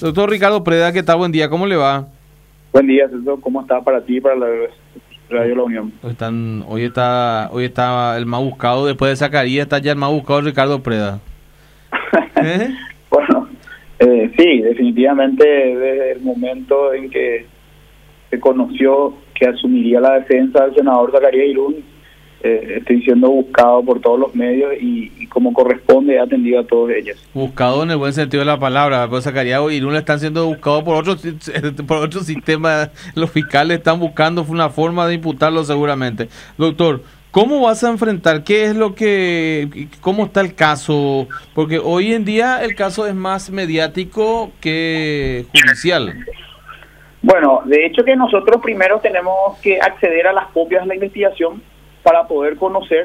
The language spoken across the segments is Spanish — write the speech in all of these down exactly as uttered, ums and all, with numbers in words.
Doctor Ricardo Preda, ¿qué tal? Buen día, ¿cómo le va? Buen día, Celso. ¿Cómo está para ti y para la Radio La Unión? Hoy, están, hoy, está, hoy está el más buscado, después de Zacarías está ya el más buscado Ricardo Preda. ¿Eh? Bueno, eh, sí, definitivamente desde el momento en que se conoció que asumiría la defensa del senador Zacarías Irún, eh, estoy siendo buscado por todos los medios y, y como corresponde he atendido a todos ellos. Buscado en el buen sentido de la palabra, pero Zacarías Irún están siendo buscados por otro, por otro sistema. Los fiscales están buscando una forma de imputarlo seguramente. Doctor, ¿cómo vas a enfrentar? ¿Qué es lo que, cómo está el caso? Porque hoy en día el caso es más mediático que judicial. Bueno, de hecho que nosotros primero tenemos que acceder a las copias de la investigación para poder conocer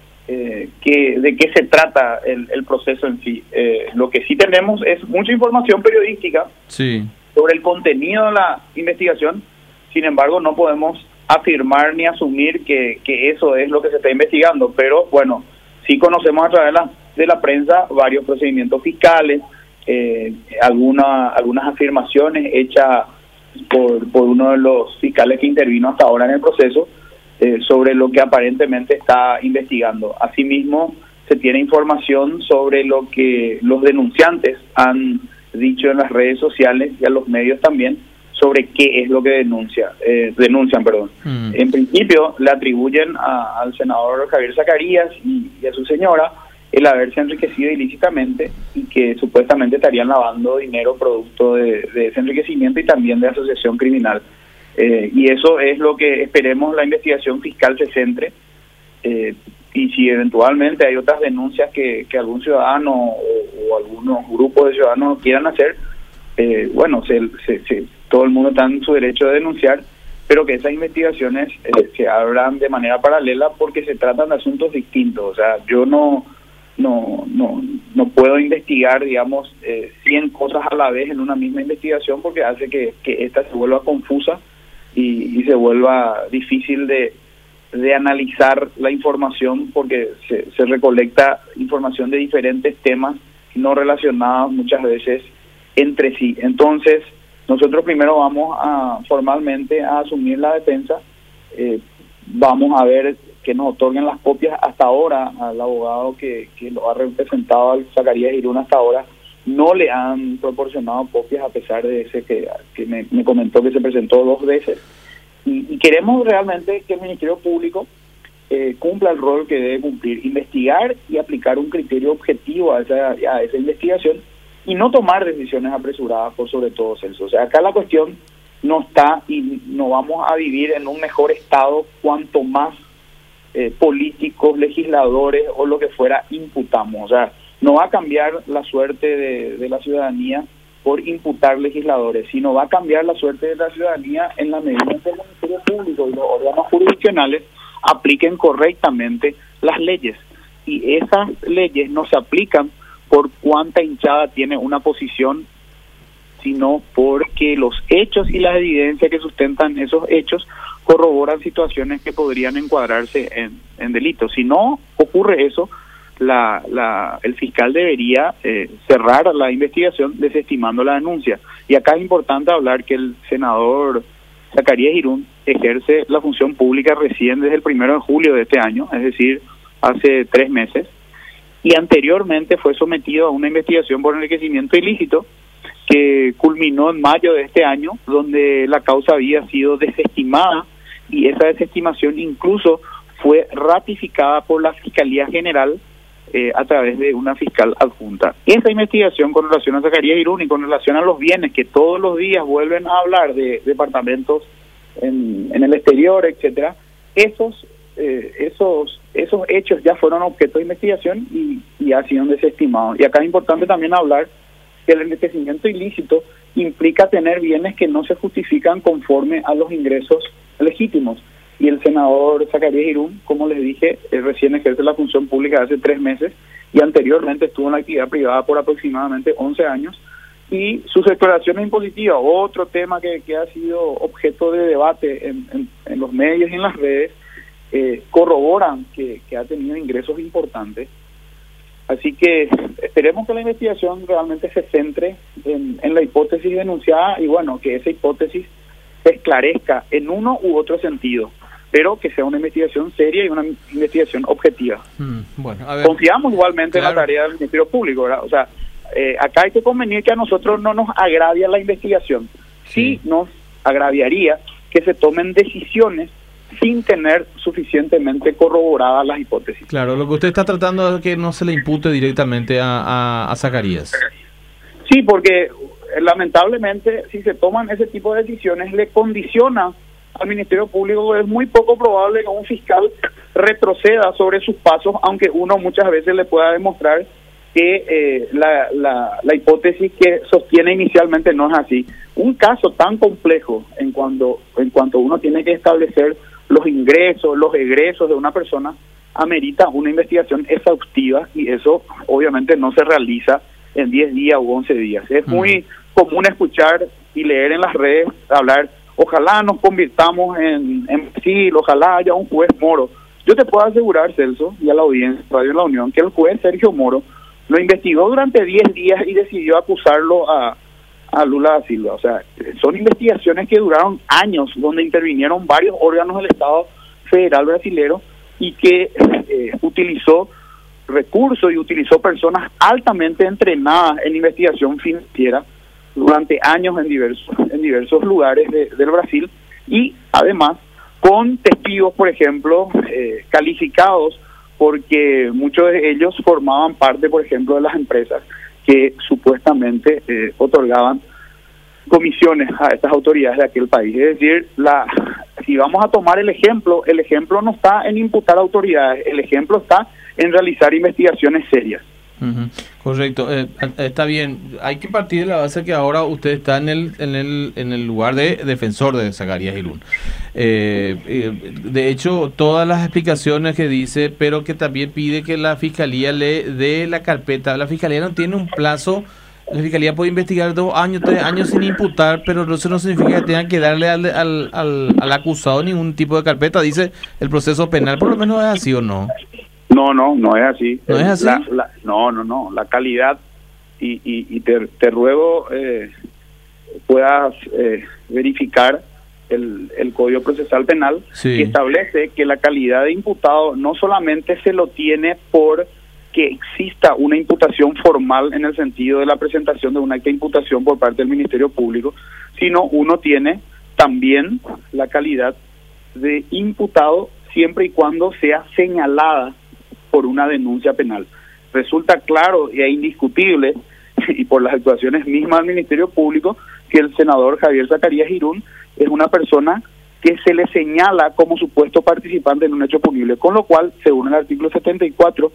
eh, que, de qué se trata el, el proceso en sí. Eh, lo que sí tenemos es mucha información periodística sí. sobre el contenido de la investigación, sin embargo no podemos afirmar ni asumir que, que eso es lo que se está investigando, pero bueno, sí conocemos a través de la, de la prensa varios procedimientos fiscales, eh, alguna, algunas afirmaciones hechas por, por uno de los fiscales que intervino hasta ahora en el proceso, eh, sobre lo que aparentemente está investigando. Asimismo, se tiene información sobre lo que los denunciantes han dicho en las redes sociales y a los medios también, sobre qué es lo que denuncia, eh, denuncian. perdón. Mm. En principio, le atribuyen a, al senador Javier Zacarías y, y a su señora el haberse enriquecido ilícitamente y que supuestamente estarían lavando dinero producto de, de ese enriquecimiento y también de asociación criminal. Eh, y eso es lo que esperemos la investigación fiscal se centre, eh, y si eventualmente hay otras denuncias que, que algún ciudadano o, o algunos grupos de ciudadanos quieran hacer, eh, bueno, se, se, se, todo el mundo está en su derecho de denunciar, pero que esas investigaciones eh, se abran de manera paralela porque se tratan de asuntos distintos. O sea, yo no no no no puedo investigar, digamos, eh, cien cosas a la vez en una misma investigación porque hace que, que esta se vuelva confusa y, y se vuelva difícil de, de analizar la información porque se, se recolecta información de diferentes temas no relacionados muchas veces entre sí. Entonces, nosotros primero vamos a formalmente a asumir la defensa, eh, vamos a ver que nos otorguen las copias. Hasta ahora, al abogado que, que lo ha representado al Zacarías Irún hasta ahora, no le han proporcionado copias a pesar de ese que, que me, me comentó que se presentó dos veces. Y, y queremos realmente que el Ministerio Público eh, cumpla el rol que debe cumplir, investigar y aplicar un criterio objetivo a esa, a esa investigación y no tomar decisiones apresuradas por sobre todo Celso. O sea, acá la cuestión no está y no vamos a vivir en un mejor estado cuanto más eh, políticos, legisladores o lo que fuera imputamos. O sea, no va a cambiar la suerte de, de la ciudadanía por imputar legisladores, sino va a cambiar la suerte de la ciudadanía en la medida en que el Ministerio Público y los órganos jurisdiccionales apliquen correctamente las leyes. Y esas leyes no se aplican por cuánta hinchada tiene una posición, sino porque los hechos y las evidencias que sustentan esos hechos corroboran situaciones que podrían encuadrarse en, en delitos. Si no ocurre eso, la, la, el fiscal debería eh, cerrar la investigación desestimando la denuncia. Y acá es importante hablar que el senador Zacarías Irún ejerce la función pública recién desde el primero de julio de este año, es decir, hace tres meses, y anteriormente fue sometido a una investigación por enriquecimiento ilícito que culminó en mayo de este año, donde la causa había sido desestimada y esa desestimación incluso fue ratificada por la Fiscalía General eh, a través de una fiscal adjunta. Esa investigación con relación a Zacarías Irún y con relación a los bienes que todos los días vuelven a hablar de departamentos en, en el exterior, etcétera, esos eh, esos esos hechos ya fueron objeto de investigación y, y ha sido desestimados. Y acá es importante también hablar que el enriquecimiento ilícito implica tener bienes que no se justifican conforme a los ingresos legítimos. Y el senador Zacarías Irún, como les dije, eh, recién ejerce la función pública hace tres meses y anteriormente estuvo en la actividad privada por aproximadamente once años. Y sus declaraciones impositivas, otro tema que, que ha sido objeto de debate en, en, en los medios y en las redes, eh, corroboran que, que ha tenido ingresos importantes. Así que esperemos que la investigación realmente se centre en, en la hipótesis denunciada y bueno, que esa hipótesis se esclarezca en uno u otro sentido, pero que sea una investigación seria y una investigación objetiva. Mm, bueno, a ver. Confiamos igualmente Claro. en la tarea del Ministerio Público, ¿verdad? O sea, eh, acá hay que convenir que a nosotros no nos agravia la investigación, sí, Sí. nos agraviaría que se tomen decisiones sin tener suficientemente corroboradas las hipótesis. Claro, lo que usted está tratando es que no se le impute directamente a, a, a Zacarías. Sí, porque eh, lamentablemente si se toman ese tipo de decisiones le condiciona al Ministerio Público. Es muy poco probable que un fiscal retroceda sobre sus pasos, aunque uno muchas veces le pueda demostrar que eh, la, la, la hipótesis que sostiene inicialmente no es así. Un caso tan complejo en cuanto, en cuanto uno tiene que establecer los ingresos, los egresos de una persona, amerita una investigación exhaustiva y eso obviamente no se realiza en diez días u once días. Es Mm. muy común escuchar y leer en las redes hablar, ojalá nos convirtamos en, en Brasil, ojalá haya un juez Moro. Yo te puedo asegurar, Celso, y a la audiencia de Radio La Unión, que el juez Sergio Moro lo investigó durante diez días y decidió acusarlo a, a Lula da Silva. O sea, son investigaciones que duraron años, donde intervinieron varios órganos del Estado federal brasilero y que eh, utilizó recursos y utilizó personas altamente entrenadas en investigación financiera durante años en diversos en diversos lugares de, del Brasil y además con testigos, por ejemplo, eh, calificados porque muchos de ellos formaban parte, por ejemplo, de las empresas que supuestamente eh, otorgaban comisiones a estas autoridades de aquel país. Es decir, la si vamos a tomar el ejemplo, el ejemplo no está en imputar autoridades, el ejemplo está en realizar investigaciones serias. Ujú, correcto, eh, está bien. Hay que partir de la base que ahora usted está en el en el en el lugar de defensor de Zacarías Irún. Eh, eh, de hecho, todas las explicaciones que dice, pero que también pide que la fiscalía le dé la carpeta. La fiscalía no tiene un plazo. La fiscalía puede investigar dos años, tres años sin imputar, pero eso no significa que tengan que darle al, al, al, al acusado ningún tipo de carpeta. Dice el proceso penal, por lo menos es así o no. No, no, no es así. ¿No es así? La, la, no, no, no. La calidad, y, y, y te, te ruego eh, puedas eh, verificar el, el Código Procesal Penal, Sí. que establece que la calidad de imputado no solamente se lo tiene por que exista una imputación formal en el sentido de la presentación de una acta de imputación por parte del Ministerio Público, sino uno tiene también la calidad de imputado siempre y cuando sea señalada por una denuncia penal. Resulta claro y es indiscutible, y por las actuaciones mismas del Ministerio Público, que el senador Javier Zacarías Irún es una persona que se le señala como supuesto participante en un hecho punible, con lo cual, según el artículo setenta y cuatro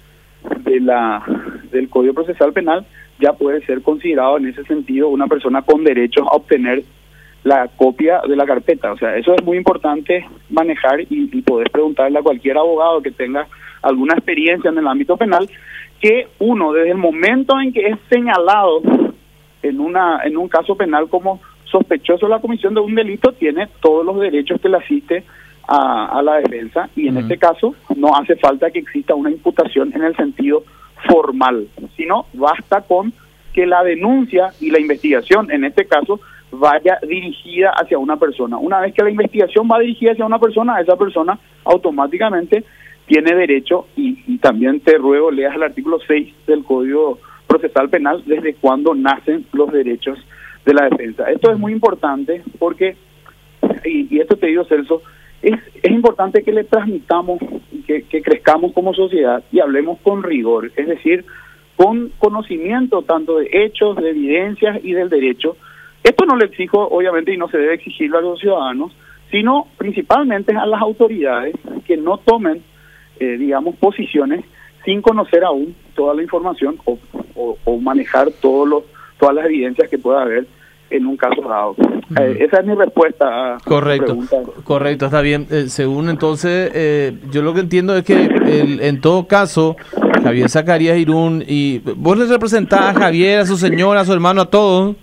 de la del Código Procesal Penal, ya puede ser considerado en ese sentido una persona con derecho a obtener la copia de la carpeta. O sea, eso es muy importante manejar y, y poder preguntarle a cualquier abogado que tenga alguna experiencia en el ámbito penal, que uno, desde el momento en que es señalado en una en un caso penal como sospechoso de la comisión de un delito, tiene todos los derechos que le asiste a, a la defensa, y en Uh-huh. este caso no hace falta que exista una imputación en el sentido formal, sino basta con que la denuncia y la investigación, en este caso, vaya dirigida hacia una persona. Una vez que la investigación va dirigida hacia una persona, esa persona automáticamente tiene derecho, y, y también te ruego leas el artículo seis del Código Procesal Penal, desde cuando nacen los derechos de la defensa. Esto es muy importante porque, y, y esto te digo, Celso, es, es importante que le transmitamos, que, que crezcamos como sociedad y hablemos con rigor, es decir, con conocimiento tanto de hechos, de evidencias y del derecho. Esto no lo exijo, obviamente, y no se debe exigirlo a los ciudadanos, sino principalmente a las autoridades que no tomen, eh, digamos, posiciones sin conocer aún toda la información o, o, o manejar todos los, todas las evidencias que pueda haber en un caso dado. Uh-huh. Eh, esa es mi respuesta a correcto, tu pregunta. Correcto, está bien. Eh, según entonces, eh, yo lo que entiendo es que el, en todo caso, Javier Zacarías Irún, y vos le representás a Javier, a su señora, a su hermano, a todos.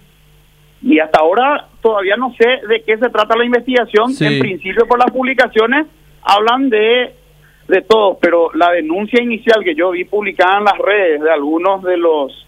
Y hasta ahora todavía no sé de qué se trata la investigación. Sí. En principio, por las publicaciones, hablan de de todos, pero la denuncia inicial que yo vi publicada en las redes de algunos de los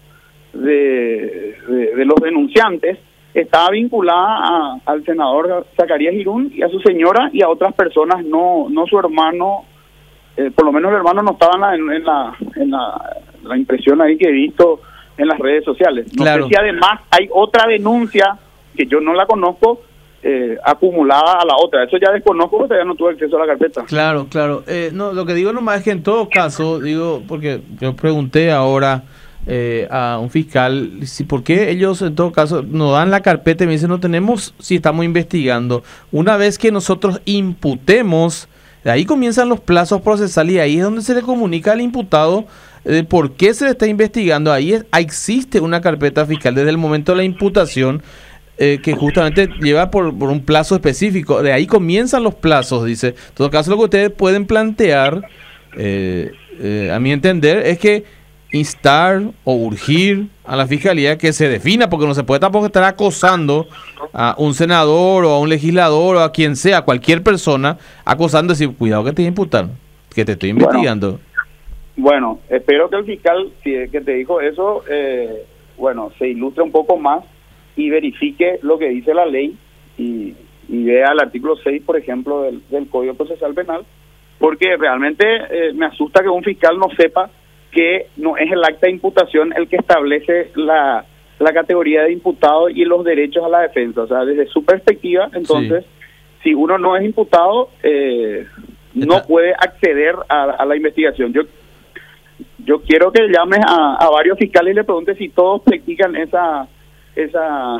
de, de, de los denunciantes estaba vinculada a, al senador Zacarías Irún y a su señora y a otras personas, no no su hermano, eh, por lo menos el hermano no estaba en la, en, la, en la, la impresión ahí que he visto en las redes sociales. No claro. sé si además hay otra denuncia que yo no la conozco, Eh, acumulada a la otra. Eso ya desconozco porque ya no tuve acceso a la carpeta. Claro, claro. Eh, no, lo que digo nomás es que en todo caso, digo, porque yo pregunté ahora eh, a un fiscal si por qué ellos en todo caso nos dan la carpeta y me dicen no tenemos si estamos investigando. Una vez que nosotros imputemos, de ahí comienzan los plazos procesales y ahí es donde se le comunica al imputado de por qué se le está investigando. Ahí es, existe una carpeta fiscal desde el momento de la imputación. Eh, que justamente lleva por, por un plazo específico. De ahí comienzan los plazos, dice. En todo caso, lo que ustedes pueden plantear, eh, eh, a mi entender, es que instar o urgir a la Fiscalía que se defina, porque no se puede tampoco estar acosando a un senador o a un legislador o a quien sea, a cualquier persona, acosando y decir, cuidado que te voy a imputar, que te estoy investigando. Bueno, bueno espero que el fiscal, si es que te dijo eso, eh, bueno, se ilustre un poco más y verifique lo que dice la ley y, y vea el artículo seis, por ejemplo, del, del Código Procesal Penal, porque realmente eh, me asusta que un fiscal no sepa que no es el acta de imputación el que establece la, la categoría de imputado y los derechos a la defensa. O sea, desde su perspectiva, entonces, sí. si uno no es imputado, eh, no puede acceder a, a la investigación. Yo yo quiero que llames a, a varios fiscales y le preguntes si todos practican esa esa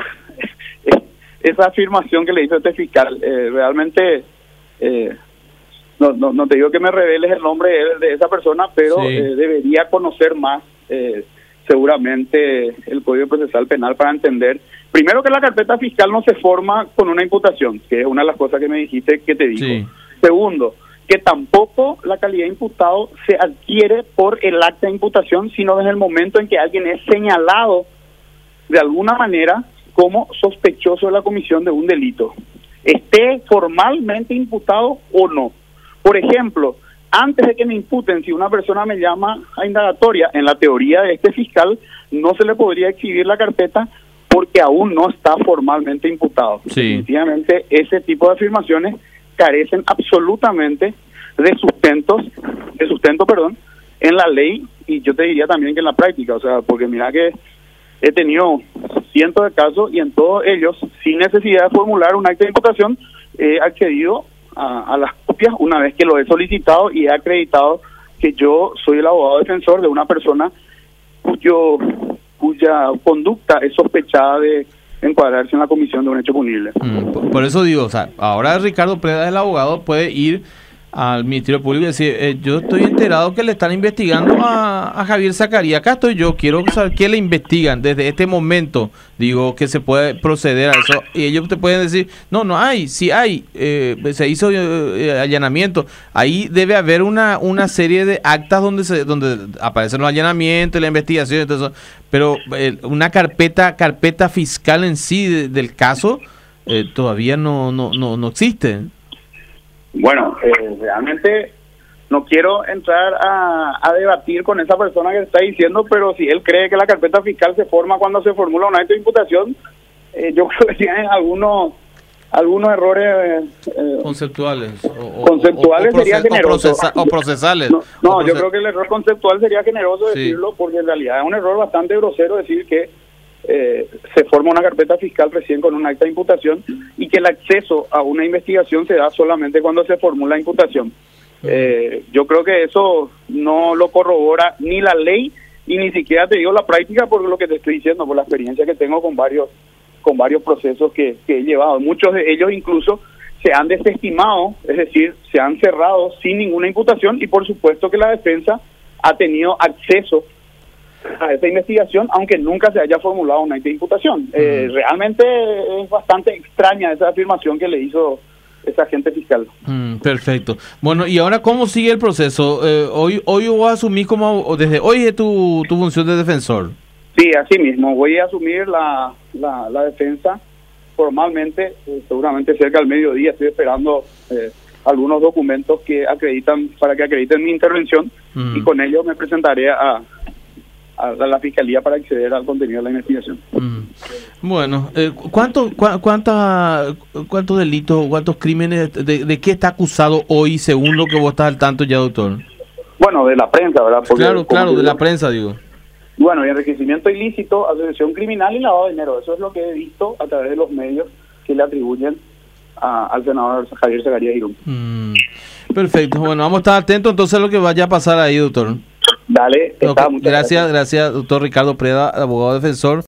esa afirmación que le hizo este fiscal. Eh, realmente eh, no, no no te digo que me reveles el nombre de, de esa persona, pero sí. eh, debería conocer más eh, seguramente el Código Procesal Penal para entender primero que la carpeta fiscal no se forma con una imputación, que es una de las cosas que me dijiste que te digo. Sí. Segundo, que tampoco la calidad de imputado se adquiere por el acta de imputación, sino desde el momento en que alguien es señalado de alguna manera como sospechoso de la comisión de un delito, esté formalmente imputado o no. Por ejemplo, antes de que me imputen, si una persona me llama a indagatoria, en la teoría de este fiscal, no se le podría exhibir la carpeta porque aún no está formalmente imputado. Sí. Definitivamente, ese tipo de afirmaciones carecen absolutamente de sustentos, de sustento, perdón, en la ley y yo te diría también que en la práctica, o sea, porque mira que he tenido cientos de casos y en todos ellos, sin necesidad de formular un acta de imputación, he accedido a, a las copias una vez que lo he solicitado y he acreditado que yo soy el abogado defensor de una persona cuyo cuya conducta es sospechada de encuadrarse en la comisión de un hecho punible. Mm, por, por eso digo, o sea, ahora Ricardo Preda, el abogado, puede ir al Ministerio Público y decir, eh, yo estoy enterado que le están investigando a, a Javier Zacarías, acá estoy yo, quiero saber qué le investigan desde este momento, digo que se puede proceder a eso, y ellos te pueden decir, no, no hay, sí hay, eh, se hizo eh, allanamiento, ahí debe haber una una serie de actas donde se donde aparecen los allanamientos, la investigación, entonces, pero eh, una carpeta carpeta fiscal en sí de, del caso eh, todavía no no no no existe. Bueno, eh, realmente no quiero entrar a, a debatir con esa persona que está diciendo, pero si él cree que la carpeta fiscal se forma cuando se formula un acto de imputación, eh, yo creo que tiene algunos algunos errores eh, conceptuales o, conceptuales o, o, o sería generoso o, procesa, o procesales. No, no o proces yo creo que el error conceptual sería generoso decirlo, sí. Porque en realidad es un error bastante grosero decir que Eh, se forma una carpeta fiscal recién con un acta de imputación y que el acceso a una investigación se da solamente cuando se formula imputación. Eh, yo creo que eso no lo corrobora ni la ley y ni siquiera te digo la práctica por lo que te estoy diciendo, por la experiencia que tengo con varios con varios procesos que, que he llevado. Muchos de ellos incluso se han desestimado, es decir, se han cerrado sin ninguna imputación y por supuesto que la defensa ha tenido acceso a esa investigación, aunque nunca se haya formulado una acta de imputación. Mm. Eh, realmente es bastante extraña esa afirmación que le hizo esa agente fiscal. Mm, perfecto. Bueno, y ahora, ¿cómo sigue el proceso? Eh, hoy hoy voy a asumir como, desde hoy es tu, tu función de defensor. Sí, así mismo. Voy a asumir la, la, la defensa formalmente, eh, seguramente cerca del mediodía. Estoy esperando eh, algunos documentos que acreditan, para que acrediten mi intervención, mm. y con ello me presentaré a, a, a la Fiscalía para acceder al contenido de la investigación. Mm. Bueno, eh, ¿cuánto, cu cuánta, ¿cuántos delitos, cuántos crímenes, de, de qué está acusado hoy, según lo que vos estás al tanto ya, doctor? Bueno, de la prensa, ¿verdad? Porque, claro, claro, de la prensa, digo. Bueno, y enriquecimiento ilícito, asociación criminal y lavado de dinero. Eso es lo que he visto a través de los medios que le atribuyen a, al senador Javier Zacarías Irún. Mm, perfecto. Bueno, vamos a estar atentos entonces a lo que vaya a pasar ahí, doctor. Dale, está, okay. muchas gracias, gracias, gracias, doctor Ricardo Preda, abogado defensor.